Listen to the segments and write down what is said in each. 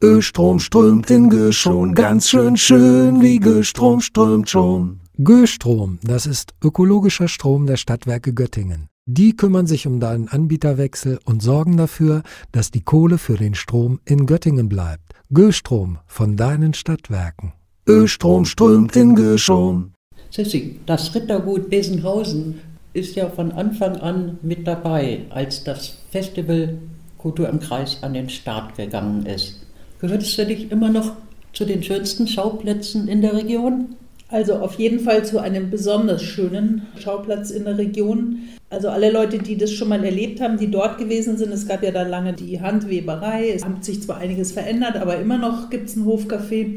Östrom strömt in Göschon, ganz schön wie Göstrom strömt schon. Göstrom, das ist ökologischer Strom der Stadtwerke Göttingen. Die kümmern sich um deinen Anbieterwechsel und sorgen dafür, dass die Kohle für den Strom in Göttingen bleibt. Göstrom von deinen Stadtwerken. Östrom strömt in Göschon. Sissi, das Rittergut Besenhausen ist ja von Anfang an mit dabei, als das Festival Kultur im Kreis an den Start gegangen ist. Gehörst du dich immer noch zu den schönsten Schauplätzen in der Region? Also auf jeden Fall zu einem besonders schönen Schauplatz in der Region. Also alle Leute, die das schon mal erlebt haben, die dort gewesen sind, es gab ja da lange die Handweberei, es hat sich zwar einiges verändert, aber immer noch gibt es ein Hofcafé.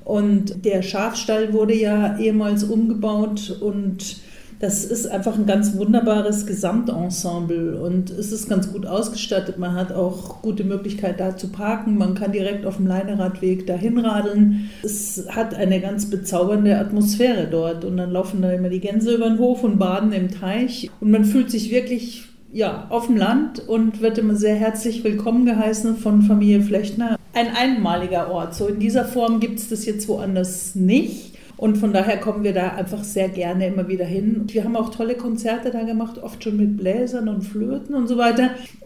Und der Schafstall wurde ja ehemals umgebaut und das ist einfach ein ganz wunderbares Gesamtensemble und es ist ganz gut ausgestattet. Man hat auch gute Möglichkeit da zu parken, man kann direkt auf dem Leineradweg dahin radeln. Es hat eine ganz bezaubernde Atmosphäre dort und dann laufen da immer die Gänse über den Hof und baden im Teich und man fühlt sich wirklich auf dem Land und wird immer sehr herzlich willkommen geheißen von Familie Flechtner. Ein einmaliger Ort, so in dieser Form gibt es das jetzt woanders nicht. Und von daher kommen wir da einfach sehr gerne immer wieder hin. Wir haben auch tolle Konzerte da gemacht, oft schon mit Bläsern und Flöten und so weiter.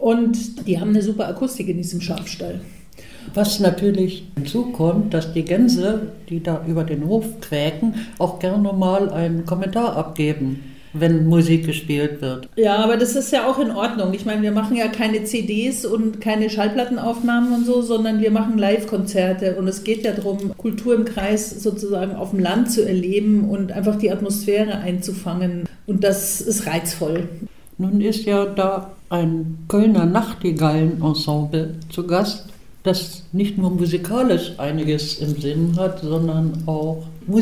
Und die haben eine super Akustik in diesem Schafstall. Was natürlich hinzukommt, dass die Gänse, die da über den Hof quäken, auch gerne mal einen Kommentar abgeben, wenn Musik gespielt wird. Ja, aber das ist ja auch in Ordnung. Ich meine, wir machen ja keine CDs und keine Schallplattenaufnahmen und so, sondern wir machen Live-Konzerte und es geht ja darum, Kultur im Kreis sozusagen auf dem Land zu erleben und einfach die Atmosphäre einzufangen und das ist reizvoll. Nun ist ja da ein Kölner Nachtigallen-Ensemble zu Gast, das nicht nur musikalisch einiges im Sinn hat, sondern auch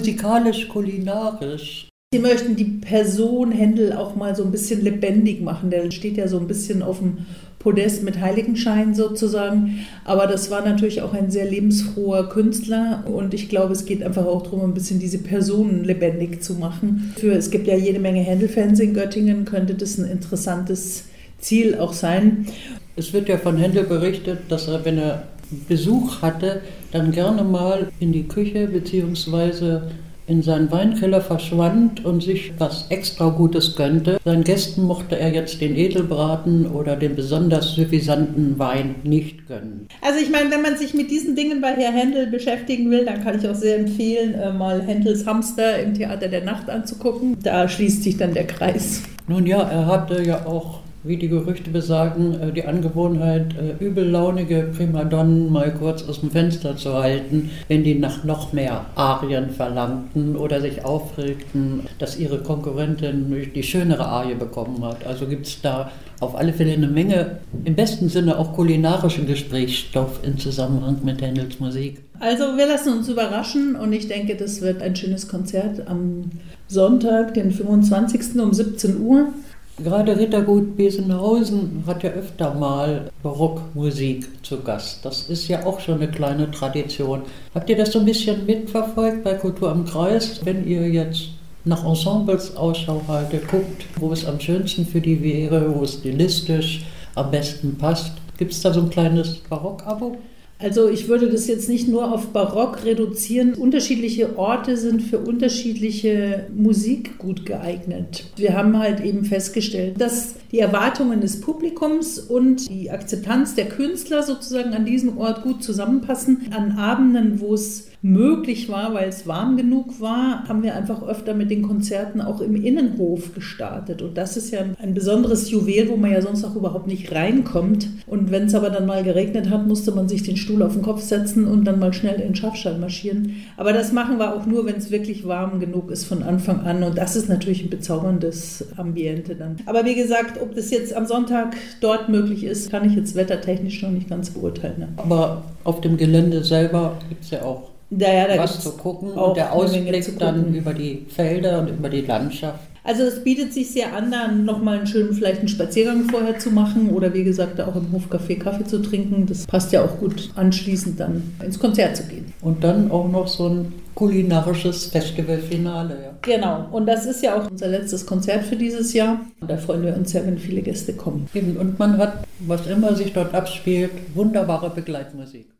musikalisch-kulinarisch. Sie möchten die Person Händel auch mal so ein bisschen lebendig machen. Der steht ja so ein bisschen auf dem Podest mit Heiligenschein sozusagen. Aber das war natürlich auch ein sehr lebensfroher Künstler. Und ich glaube, es geht einfach auch darum, ein bisschen diese Personen lebendig zu machen. Es gibt ja jede Menge Händel-Fans in Göttingen, könnte das ein interessantes Ziel auch sein. Es wird ja von Händel berichtet, dass er, wenn er Besuch hatte, dann gerne mal in die Küche bzw. in seinen Weinkeller verschwand und sich was extra Gutes gönnte. Seinen Gästen mochte er jetzt den Edelbraten oder den besonders suffisanten Wein nicht gönnen. Also ich meine, wenn man sich mit diesen Dingen bei Herr Händel beschäftigen will, dann kann ich auch sehr empfehlen, mal Händels Hamster im Theater der Nacht anzugucken. Da schließt sich dann der Kreis. Nun ja, er hatte ja auch, wie die Gerüchte besagen, die Angewohnheit, übellaunige Primadonnen mal kurz aus dem Fenster zu halten, wenn die nach noch mehr Arien verlangten oder sich aufregten, dass ihre Konkurrentin die schönere Arie bekommen hat. Also gibt es da auf alle Fälle eine Menge, im besten Sinne auch kulinarischen Gesprächsstoff im Zusammenhang mit Händels Musik. Also wir lassen uns überraschen und ich denke, das wird ein schönes Konzert am Sonntag, den 25. um 17 Uhr. Gerade Rittergut Besenhausen hat ja öfter mal Barockmusik zu Gast. Das ist ja auch schon eine kleine Tradition. Habt ihr das so ein bisschen mitverfolgt bei Kultur im Kreis? Wenn ihr jetzt nach Ensembles Ausschau haltet, guckt, wo es am schönsten für die wäre, wo es stilistisch am besten passt. Gibt es da so ein kleines Barock-Abo? Also ich würde das jetzt nicht nur auf Barock reduzieren. Unterschiedliche Orte sind für unterschiedliche Musik gut geeignet. Wir haben halt eben festgestellt, dass die Erwartungen des Publikums und die Akzeptanz der Künstler sozusagen an diesem Ort gut zusammenpassen. An Abenden, wo es möglich war, weil es warm genug war, haben wir einfach öfter mit den Konzerten auch im Innenhof gestartet. Und das ist ja ein besonderes Juwel, wo man ja sonst auch überhaupt nicht reinkommt. Und wenn es aber dann mal geregnet hat, musste man sich den Stuhl auf den Kopf setzen und dann mal schnell in den Schafstall marschieren. Aber das machen wir auch nur, wenn es wirklich warm genug ist von Anfang an. Und das ist natürlich ein bezauberndes Ambiente dann. Aber wie gesagt, ob das jetzt am Sonntag dort möglich ist, kann ich jetzt wettertechnisch noch nicht ganz beurteilen. Ne? Aber auf dem Gelände selber gibt es ja auch da was zu gucken und der Ausblick dann über die Felder und über die Landschaft. Also es bietet sich sehr an, dann nochmal vielleicht einen Spaziergang vorher zu machen oder wie gesagt auch im Hofcafé Kaffee zu trinken. Das passt ja auch gut anschließend dann ins Konzert zu gehen. Und dann auch noch so ein kulinarisches Festivalfinale. Ja. Genau, und das ist ja auch unser letztes Konzert für dieses Jahr. Und da freuen wir uns sehr, wenn viele Gäste kommen. Eben. Und man hat, was immer sich dort abspielt, wunderbare Begleitmusik.